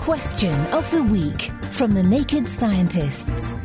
Question of the Week from the Naked Scientists.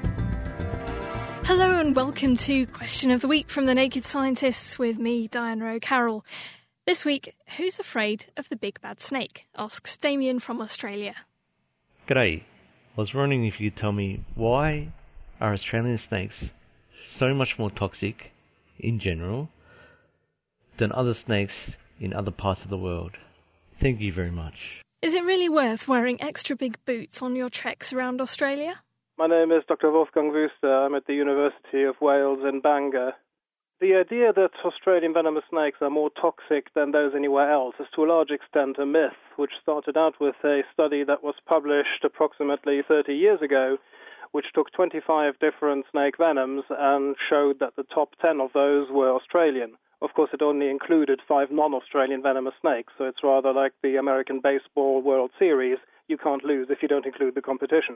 Hello and welcome to Question of the Week from the Naked Scientists with me, Diana O'Carroll. This week, who's afraid of the big bad snake? Asks Damien from Australia. G'day. I was wondering if you could tell me why are Australian snakes so much more toxic in general than other snakes in other parts of the world? Thank you very much. Is it really worth wearing extra big boots on your treks around Australia? My name is Dr. Wolfgang Wüster. I'm at the University of Wales in Bangor. The idea that Australian venomous snakes are more toxic than those anywhere else is to a large extent a myth, which started out with a study that was published approximately 30 years ago, which took 25 different snake venoms and showed that the top 10 of those were Australian. Of course, it only included 5 non-Australian venomous snakes, so it's rather like the American Baseball World Series. You can't lose if you don't include the competition.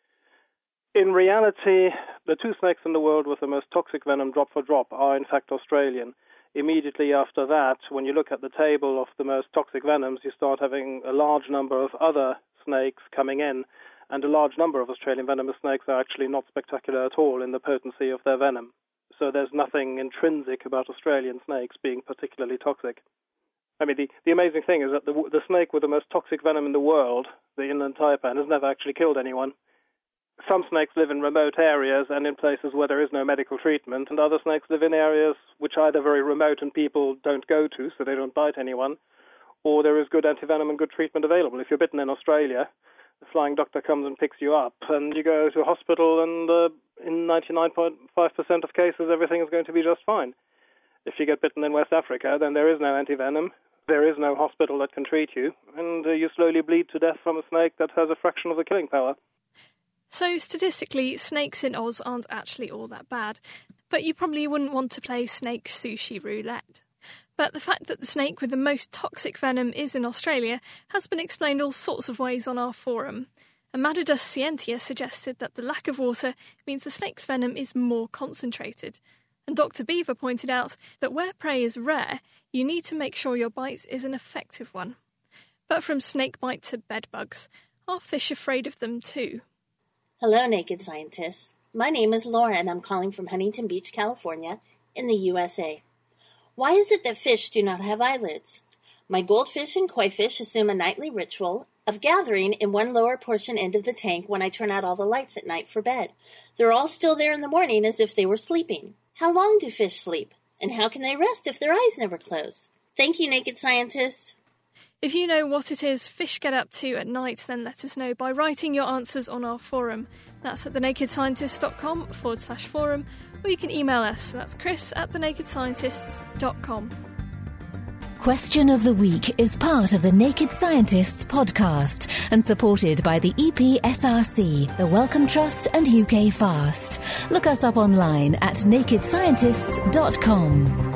In reality, the 2 snakes in the world with the most toxic venom drop for drop are in fact Australian. Immediately after that, when you look at the table of the most toxic venoms, you start having a large number of other snakes coming in, and a large number of Australian venomous snakes are actually not spectacular at all in the potency of their venom. So there's nothing intrinsic about Australian snakes being particularly toxic. I mean, the amazing thing is that the snake with the most toxic venom in the world, the inland taipan, has never actually killed anyone. Some snakes live in remote areas and in places where there is no medical treatment, and other snakes live in areas which are either very remote and people don't go to, so they don't bite anyone, or there is good antivenom and good treatment available. If you're bitten in Australia, the flying doctor comes and picks you up, and you go to a hospital, and in 99.5% of cases, everything is going to be just fine. If you get bitten in West Africa, then there is no antivenom, there is no hospital that can treat you, and you slowly bleed to death from a snake that has a fraction of the killing power. So statistically, snakes in Oz aren't actually all that bad, but you probably wouldn't want to play snake sushi roulette. But the fact that the snake with the most toxic venom is in Australia has been explained all sorts of ways on our forum. Amadidus scientia suggested that the lack of water means the snake's venom is more concentrated. And Dr. Beaver pointed out that where prey is rare, you need to make sure your bite is an effective one. But from snakebite to bedbugs, are fish afraid of them too? Hello, Naked Scientists. My name is Laura, and I'm calling from Huntington Beach, California, in the USA. Why is it that fish do not have eyelids? My goldfish and koi fish assume a nightly ritual of gathering in one lower portion end of the tank when I turn out all the lights at night for bed. They're all still there in the morning as if they were sleeping. How long do fish sleep? And how can they rest if their eyes never close? Thank you, Naked Scientist. If you know what it is fish get up to at night, then let us know by writing your answers on our forum. That's at thenakedscientist.com/forum, or you can email us. That's chris@thenakedscientists.com. Question of the Week is part of the Naked Scientists podcast and supported by the EPSRC, the Wellcome Trust and UK Fast. Look us up online at nakedscientists.com.